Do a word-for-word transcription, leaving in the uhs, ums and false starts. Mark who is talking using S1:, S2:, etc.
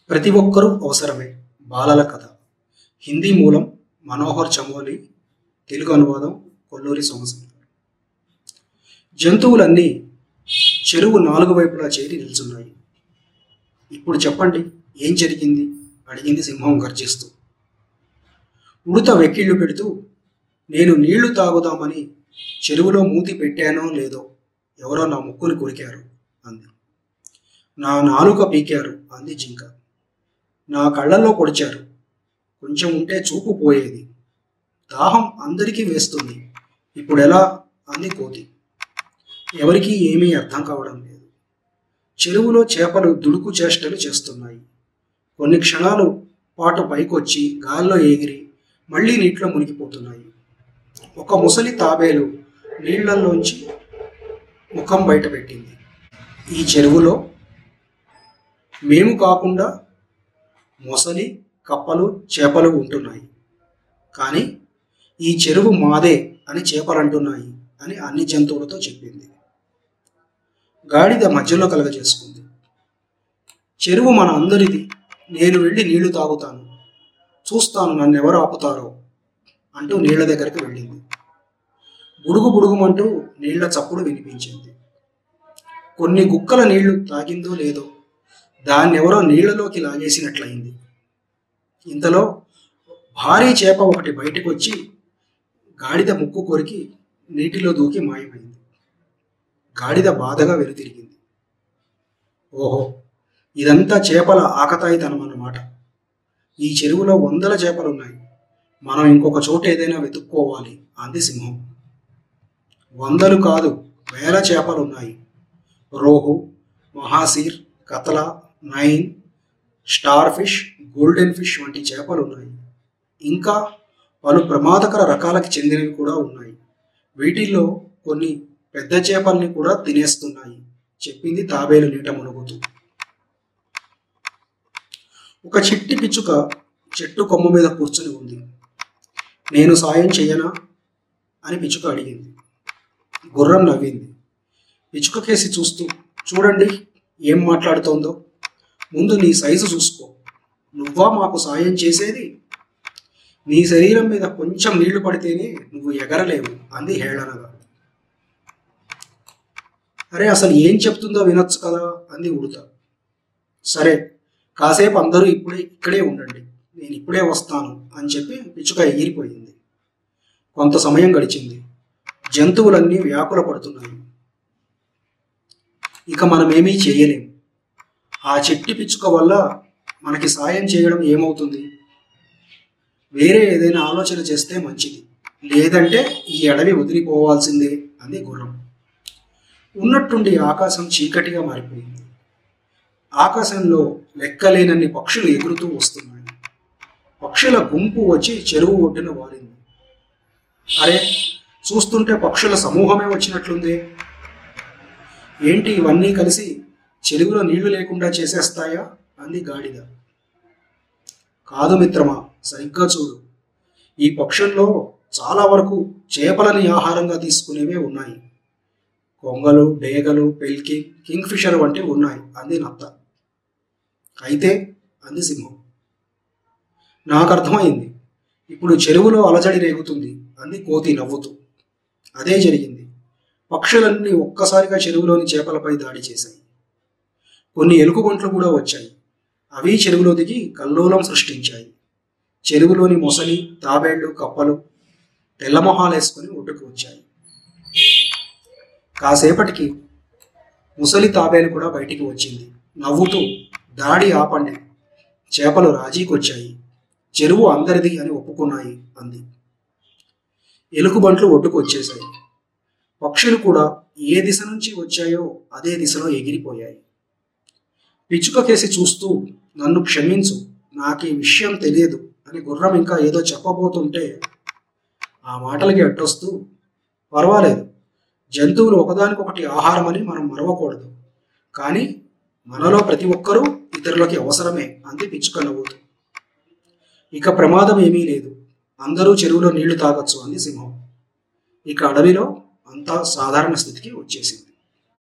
S1: ప్రతి ఒక్కరూ అవసరమే. బాలల కథ. హిందీ మూలం మనోహర్ చమోలి, తెలుగు అనువాదం కొల్లూరి సోమశేఖర్. జంతువులన్నీ చెరువు నాలుగు వైపులా చేరి నిల్చున్నాయి. ఇప్పుడు చెప్పండి, ఏం జరిగింది? అడిగింది సింహం గర్జిస్తూ. ఉడత వెక్కిళ్ళు పెడుతూ, నేను నీళ్లు తాగుదామని చెరువులో మూతి పెట్టానో లేదో ఎవరో నా ముక్కుని కొరికారు అంది. నా నాలుక పీకారు అంది జింక. నా కళ్ళల్లో పొడిచారు, కొంచెం ఉంటే చూపు పోయేది. దాహం అందరికీ వేస్తుంది, ఇప్పుడెలా అంది కోతి. ఎవరికీ ఏమీ అర్థం కావడం లేదు. చెరువులో చేపలు దుడుకు చేష్టలు చేస్తున్నాయి. కొన్ని క్షణాలు పాటు పైకొచ్చి గాల్లో ఎగిరి మళ్ళీ నీటిలో మునిగిపోతున్నాయి. ఒక ముసలి తాబేలు నీళ్లలోంచి ముఖం బయట పెట్టింది. ఈ చెరువులో మేము కాకుండా మొసలి, కప్పలు, చేపలు ఉంటున్నాయి, కానీ ఈ చెరువు మాదే అని చేపలు అంటున్నాయి అని అన్ని జంతువులతో చెప్పింది. గాడిద మధ్యలో కలగజేసుకుంది. చెరువు మన అందరిది, నేను వెళ్ళి నీళ్లు తాగుతాను, చూస్తాను నన్నెవరు ఆపుతారో అంటూ నీళ్ల దగ్గరికి వెళ్ళింది. బుడుగు బుడుగుమంటూ నీళ్ల చప్పుడు వినిపించింది. కొన్ని గుక్కల నీళ్లు తాగిందో లేదో దాన్నెవరో నీళ్లలోకి లాగేసినట్లయింది. ఇంతలో భారీ చేప ఒకటి బయటకు వచ్చి గాడిద ముక్కు కొరికి నీటిలో దూకి మాయమైంది. గాడిద బాధగా వెనుతిరిగింది. ఓహో, ఇదంతా చేపల ఆకతాయితనం అన్నమాట. ఈ చెరువులో వందల చేపలున్నాయి, మనం ఇంకొక చోట ఏదైనా వెతుక్కోవాలి అంది సింహం. వందలు కాదు, వేల చేపలున్నాయి. Rohu, mahseer, catla, nine, star fish, golden fish వంటి చేపలు ఉన్నాయి. ఇంకా పలు ప్రమాదకర రకాలకు చెందినవి కూడా ఉన్నాయి. వీటిల్లో కొన్ని పెద్ద చేపల్ని కూడా తినేస్తున్నాయి, చెప్పింది తాబేలు నీట మునుగుతూ. ఒక చిట్టి పిచ్చుక చెట్టు కొమ్మ మీద కూర్చుని ఉంది. నేను సాయం చెయ్యనా అని పిచ్చుక అడిగింది. గుర్రం నవ్వింది. పిచ్చుక కేసి చూస్తూ, చూడండి ఏం మాట్లాడుతోందో, ముందు నీ సైజు చూసుకో, నువ్వా మాకు సాయం చేసేది? నీ శరీరం మీద కొంచెం నీళ్లు పడితేనే నువ్వు ఎగరలేవు అంది హేళనగా. అరే, అసలు ఏం చెప్తుందో వినొచ్చు కదా అంది ఉడత. సరే, కాసేపు అందరూ ఇప్పుడే ఇక్కడే ఉండండి, నేను ఇప్పుడే వస్తాను అని చెప్పి పిచ్చుక ఎగిరిపోయింది. కొంత సమయం గడిచింది. జంతువులన్నీ వ్యాకుల పడుతున్నాయి. ఇక మనమేమీ చేయలేం. ఆ చెట్టి పిచ్చుక వల్ల మనకి సాయం చేయడం ఏమవుతుంది? వేరే ఏదైనా ఆలోచన చేస్తే మంచిది, లేదంటే ఈ అడవి వదిలిపోవాల్సిందే అంది గుర్రం. ఉన్నట్టుండి ఆకాశం చీకటిగా మారిపోయింది. ఆకాశంలో లెక్కలేనన్ని పక్షులు ఎగురుతూ వస్తున్నాయి. పక్షుల గుంపు వచ్చి చెరువు ఒడ్డున వాలింది. అరే, చూస్తుంటే పక్షుల సమూహమే వచ్చినట్లుంది. ఏంటి ఇవన్నీ కలిసి చెరువులో నీళ్లు లేకుండా చేసేస్తాయా అంది గాడిద. కాదు మిత్రమా, సరిగ్గా చూడు. ఈ పక్షుల్లో చాలా వరకు చేపలని ఆహారంగా తీసుకునేవే ఉన్నాయి. కొంగలు, డేగలు, పెల్కి, కింగ్ ఫిషర్ వంటివి ఉన్నాయి అంది నత్త. అయితే అంది సింహం. నాకు అర్థమైంది, ఇప్పుడు చెరువులో అలజడి రేగుతుంది అంది కోతి నవ్వుతూ. అదే జరిగింది. పక్షులన్నీ ఒక్కసారిగా చెరువులోని చేపలపై దాడి చేశాయి. కొన్ని ఎలుగుబంట్లు కూడా వచ్చాయి. అవి చెరువులో దిగి కల్లోలం సృష్టించాయి. చెరువులోని మొసలి, తాబేళ్లు, కప్పలు తెల్లమొహాలేసుకుని ఒడ్డుకు వచ్చాయి. కాసేపటికి ముసలి తాబేలు కూడా బయటికి వచ్చింది, నవ్వుతూ, దాడి ఆపండి, చేపలు రాజీకొచ్చాయి, చెరువు అందరిది అని ఒప్పుకున్నాయి అంది. ఎలుగుబంట్లు ఒడ్డుకు వచ్చేశాయి. పక్షులు కూడా ఏ దిశ నుంచి వచ్చాయో అదే దిశలో ఎగిరిపోయాయి. పిచ్చుక కేసి చూస్తూ, నన్ను క్షమించు, నాకు ఈ విషయం తెలియదు అని గుర్రం ఇంకా ఏదో చెప్పబోతుంటే ఆ మాటలకి అడ్డొస్తూ, పర్వాలేదు, జంతువులు ఒకదానికొకటి ఆహారమని మనం మరవకూడదు, కానీ మనలో ప్రతి ఒక్కరూ ఇతరులకి అవసరమే అంది పిచ్చుక నవ్వుతూ. ఇక ప్రమాదం ఏమీ లేదు, అందరూ చెరువులో నీళ్లు తాగొచ్చు అంది సింహం. ఇక అడవిలో అంతా సాధారణ స్థితికి వచ్చేసింది.